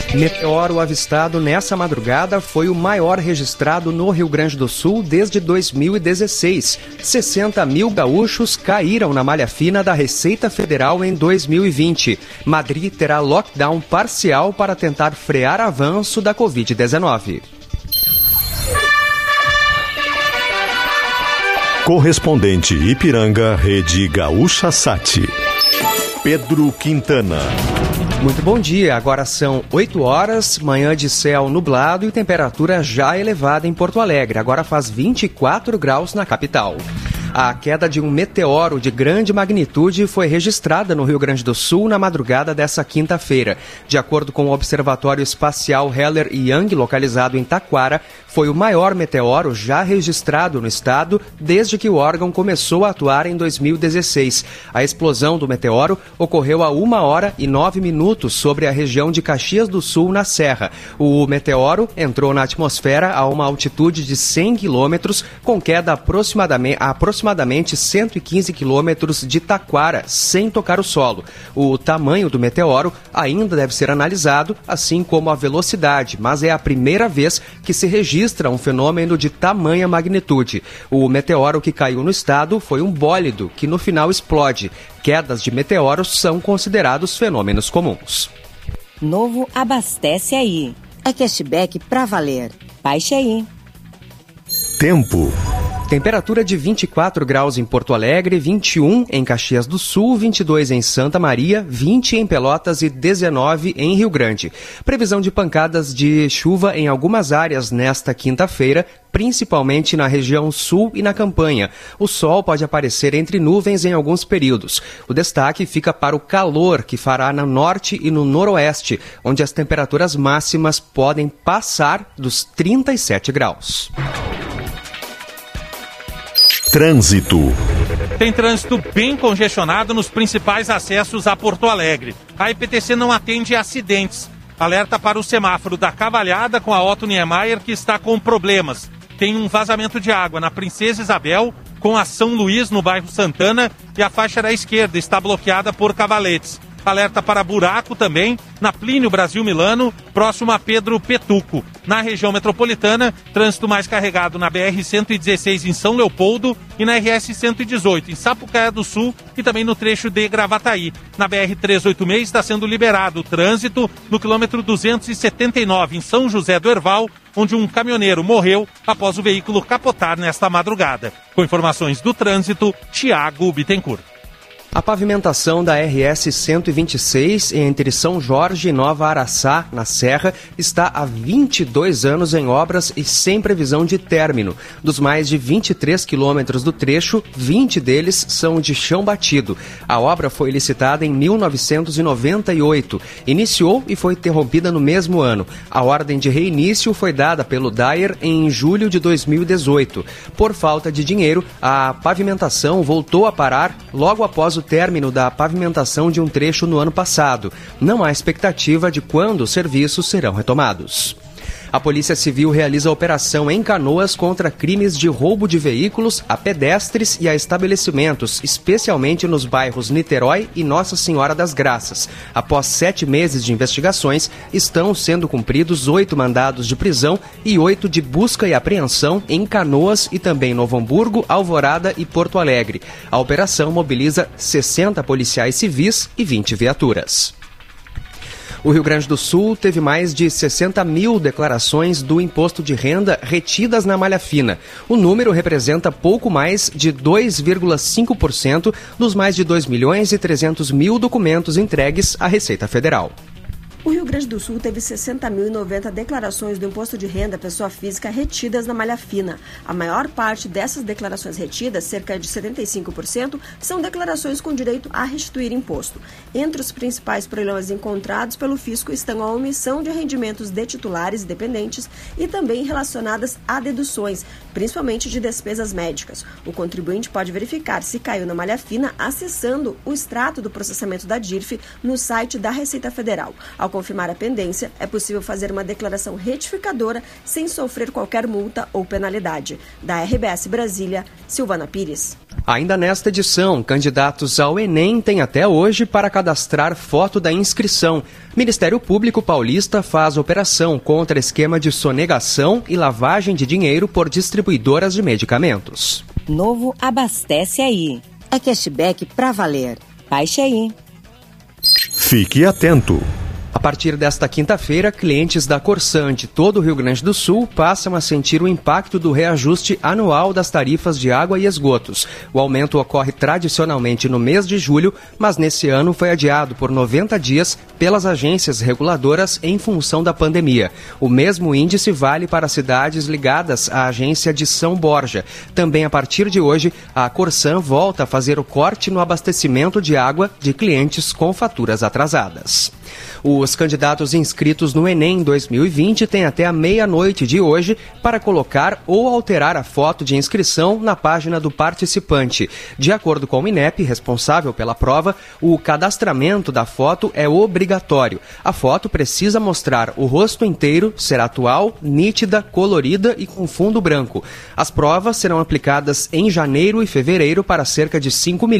Meteoro avistado nessa madrugada foi o maior registrado no Rio Grande do Sul desde 2016. 60 mil gaúchos caíram na malha fina da Receita Federal em 2020. Madrid terá lockdown parcial para tentar frear avanço da Covid-19. Correspondente Ipiranga, Rede Gaúcha Sat. Pedro Quintana. Muito bom dia, agora são 8 horas, manhã de céu nublado e temperatura já elevada em Porto Alegre. Agora faz 24 graus na capital. A queda de um meteoro de grande magnitude foi registrada no Rio Grande do Sul na madrugada dessa quinta-feira. De acordo com o Observatório Espacial Heller-Young, localizado em Taquara, foi o maior meteoro já registrado no estado desde que o órgão começou a atuar em 2016. A explosão do meteoro ocorreu a 1h09 sobre a região de Caxias do Sul, na Serra. O meteoro entrou na atmosfera a uma altitude de 100 quilômetros, com queda aproximadamente 115 quilômetros de Taquara, sem tocar o solo. O tamanho do meteoro ainda deve ser analisado, assim como a velocidade, mas é a primeira vez que se registra um fenômeno de tamanha magnitude. O meteoro que caiu no estado foi um bólido, que no final explode. Quedas de meteoros são considerados fenômenos comuns. Novo Abastece Aí. É cashback pra valer. Baixe aí. Tempo. Temperatura de 24 graus em Porto Alegre, 21 em Caxias do Sul, 22 em Santa Maria, 20 em Pelotas e 19 em Rio Grande. Previsão de pancadas de chuva em algumas áreas nesta quinta-feira, principalmente na região sul e na campanha. O sol pode aparecer entre nuvens em alguns períodos. O destaque fica para o calor que fará no norte e no noroeste, onde as temperaturas máximas podem passar dos 37 graus. Trânsito. Tem trânsito bem congestionado nos principais acessos a Porto Alegre. A IPTC não atende acidentes. Alerta para o semáforo da Cavalhada com a Otto Niemeyer, que está com problemas. Tem um vazamento de água na Princesa Isabel com a São Luís no bairro Santana e a faixa da esquerda está bloqueada por cavaletes. Alerta para buraco também na Plínio Brasil Milano, próximo a Pedro Petuco. Na região metropolitana, trânsito mais carregado na BR-116 em São Leopoldo e na RS-118 em Sapucaia do Sul e também no trecho de Gravataí. Na BR-386 está sendo liberado o trânsito no quilômetro 279 em São José do Herval, onde um caminhoneiro morreu após o veículo capotar nesta madrugada. Com informações do trânsito, Tiago Bittencourt. A pavimentação da RS 126 entre São Jorge e Nova Araçá, na Serra, está há 22 anos em obras e sem previsão de término. Dos mais de 23 quilômetros do trecho, 20 deles são de chão batido. A obra foi licitada em 1998. Iniciou e foi interrompida no mesmo ano. A ordem de reinício foi dada pelo DAER em julho de 2018. Por falta de dinheiro, a pavimentação voltou a parar logo após o término da pavimentação de um trecho no ano passado. Não há expectativa de quando os serviços serão retomados. A Polícia Civil realiza operação em Canoas contra crimes de roubo de veículos a pedestres e a estabelecimentos, especialmente nos bairros Niterói e Nossa Senhora das Graças. Após 7 meses de investigações, estão sendo cumpridos 8 mandados de prisão e 8 de busca e apreensão em Canoas e também Novo Hamburgo, Alvorada e Porto Alegre. A operação mobiliza 60 policiais civis e 20 viaturas. O Rio Grande do Sul teve mais de 60 mil declarações do imposto de renda retidas na malha fina. O número representa pouco mais de 2,5% dos mais de 2.300.000 documentos entregues à Receita Federal. O Rio Grande do Sul teve 60.090 declarações do imposto de renda à pessoa física retidas na malha fina. A maior parte dessas declarações retidas, cerca de 75%, são declarações com direito a restituir imposto. Entre os principais problemas encontrados pelo fisco estão a omissão de rendimentos de titulares e dependentes e também relacionadas a deduções, principalmente de despesas médicas. O contribuinte pode verificar se caiu na malha fina acessando o extrato do processamento da DIRF no site da Receita Federal. Ao confirmar a pendência, é possível fazer uma declaração retificadora sem sofrer qualquer multa ou penalidade. Da RBS Brasília, Silvana Pires. Ainda nesta edição, candidatos ao Enem têm até hoje para cadastrar foto da inscrição. Ministério Público Paulista faz operação contra esquema de sonegação e lavagem de dinheiro por distribuidoras de medicamentos. Novo Abastece Aí. É cashback pra valer. Baixe aí. Fique atento. A partir desta quinta-feira, clientes da Corsan de todo o Rio Grande do Sul passam a sentir o impacto do reajuste anual das tarifas de água e esgotos. O aumento ocorre tradicionalmente no mês de julho, mas nesse ano foi adiado por 90 dias pelas agências reguladoras em função da pandemia. O mesmo índice vale para cidades ligadas à agência de São Borja. Também a partir de hoje, a Corsan volta a fazer o corte no abastecimento de água de clientes com faturas atrasadas. Os candidatos inscritos no Enem 2020 têm até a meia-noite de hoje para colocar ou alterar a foto de inscrição na página do participante. De acordo com o INEP, responsável pela prova, o cadastramento da foto é obrigatório. A foto precisa mostrar o rosto inteiro, ser atual, nítida, colorida e com fundo branco. As provas serão aplicadas em janeiro e fevereiro para cerca de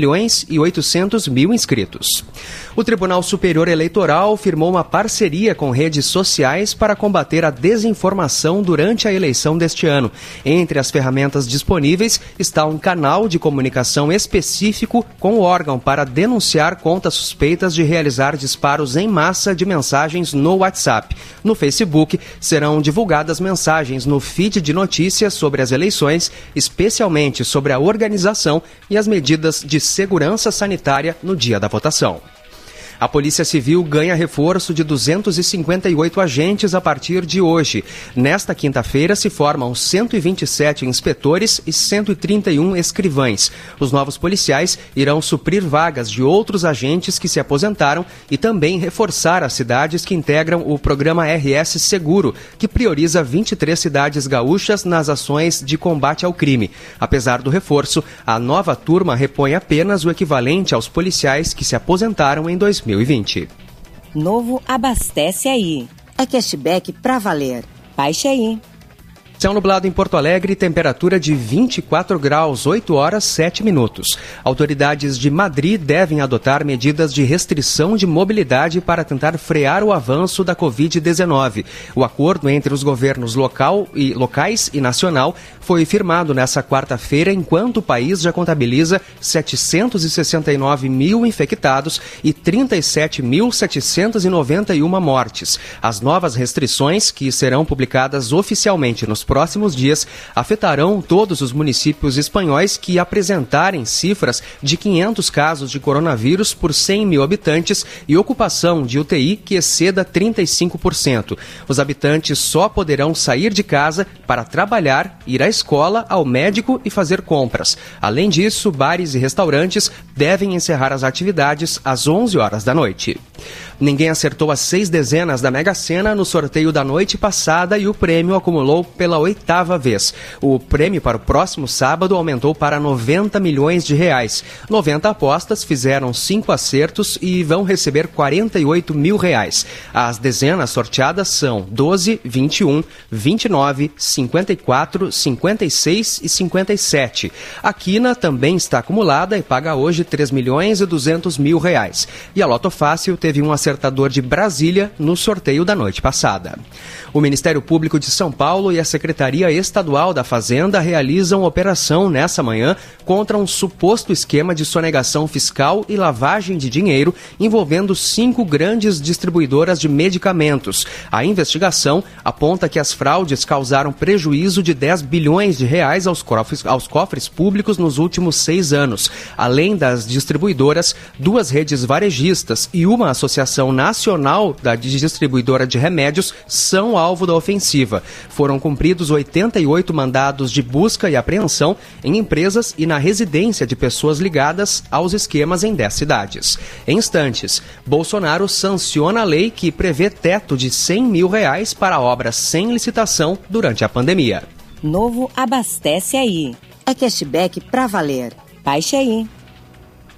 5.800.000 inscritos. O Tribunal Superior Eleitoral firmou uma parceria com redes sociais para combater a desinformação durante a eleição deste ano. Entre as ferramentas disponíveis está um canal de comunicação específico com o órgão para denunciar contas suspeitas de realizar disparos em massa de mensagens no WhatsApp. No Facebook, serão divulgadas mensagens no feed de notícias sobre as eleições, especialmente sobre a organização e as medidas de segurança sanitária no dia da votação. A Polícia Civil ganha reforço de 258 agentes a partir de hoje. Nesta quinta-feira se formam 127 inspetores e 131 escrivães. Os novos policiais irão suprir vagas de outros agentes que se aposentaram e também reforçar as cidades que integram o programa RS Seguro, que prioriza 23 cidades gaúchas nas ações de combate ao crime. Apesar do reforço, a nova turma repõe apenas o equivalente aos policiais que se aposentaram em 2020. Novo Abastece Aí. É cashback pra valer. Baixe aí. Céu nublado em Porto Alegre, temperatura de 24 graus, 8 horas, 7 minutos. Autoridades de Madrid devem adotar medidas de restrição de mobilidade para tentar frear o avanço da Covid-19. O acordo entre os governos locais e nacional foi firmado nesta quarta-feira, enquanto o país já contabiliza 769 mil infectados e 37.791 mortes. As novas restrições, que serão publicadas oficialmente nos próximos dias, afetarão todos os municípios espanhóis que apresentarem cifras de 500 casos de coronavírus por 100 mil habitantes e ocupação de UTI que exceda 35%. Os habitantes só poderão sair de casa para trabalhar, ir à escola, ao médico e fazer compras. Além disso, bares e restaurantes devem encerrar as atividades às 11 horas da noite. Ninguém acertou as 6 dezenas da Mega Sena no sorteio da noite passada e o prêmio acumulou pela 8ª vez. O prêmio para o próximo sábado aumentou para 90 milhões de reais. 90 apostas fizeram 5 acertos e vão receber 48 mil reais. As dezenas sorteadas são 12, 21, 29, 54, 56 e 57. A quina também está acumulada e paga hoje 3 milhões e 200 mil reais. E a Loto Fácil teve um acertador de Brasília no sorteio da noite passada. O Ministério Público de São Paulo e a Secretaria Estadual da Fazenda realizam operação nessa manhã contra um suposto esquema de sonegação fiscal e lavagem de dinheiro envolvendo 5 grandes distribuidoras de medicamentos. A investigação aponta que as fraudes causaram prejuízo de 10 bilhões de reais aos cofres públicos nos últimos 6 anos. Além das distribuidoras, 2 redes varejistas e uma associação nacional da distribuidora de remédios são alvo da ofensiva. Foram cumpridos 88 mandados de busca e apreensão em empresas e na residência de pessoas ligadas aos esquemas em 10 cidades. Em instantes, Bolsonaro sanciona a lei que prevê teto de 100 mil reais para obras sem licitação durante a pandemia. Novo Abastece Aí. É cashback pra valer. Baixe aí.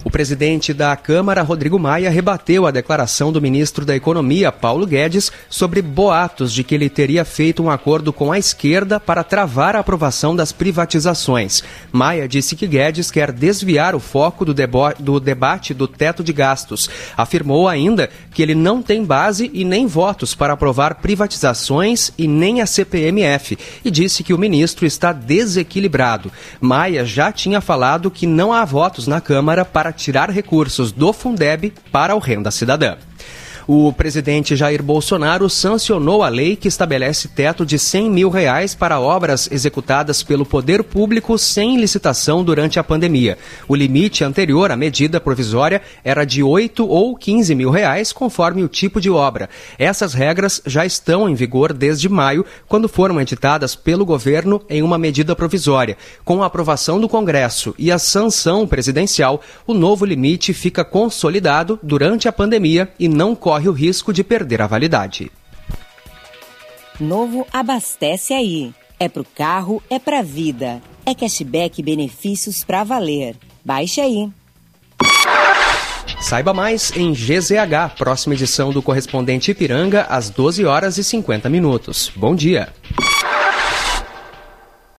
O presidente da Câmara, Rodrigo Maia, rebateu a declaração do ministro da Economia, Paulo Guedes, sobre boatos de que ele teria feito um acordo com a esquerda para travar a aprovação das privatizações. Maia disse que Guedes quer desviar o foco do debate do teto de gastos. Afirmou ainda que ele não tem base e nem votos para aprovar privatizações e nem a CPMF, e disse que o ministro está desequilibrado. Maia já tinha falado que não há votos na Câmara para tirar recursos do Fundeb para o Renda Cidadã. O presidente Jair Bolsonaro sancionou a lei que estabelece teto de R$100 mil para obras executadas pelo poder público sem licitação durante a pandemia. O limite anterior à medida provisória era de R$8 ou R$15 mil, conforme o tipo de obra. Essas regras já estão em vigor desde maio, quando foram editadas pelo governo em uma medida provisória. Com a aprovação do Congresso e a sanção presidencial, o novo limite fica consolidado durante a pandemia e não corre o risco de perder a validade. Novo Abastece Aí. É pro carro, é pra vida. É cashback e benefícios pra valer. Baixe aí. Saiba mais em GZH, próxima edição do Correspondente Ipiranga, às 12h50. Bom dia.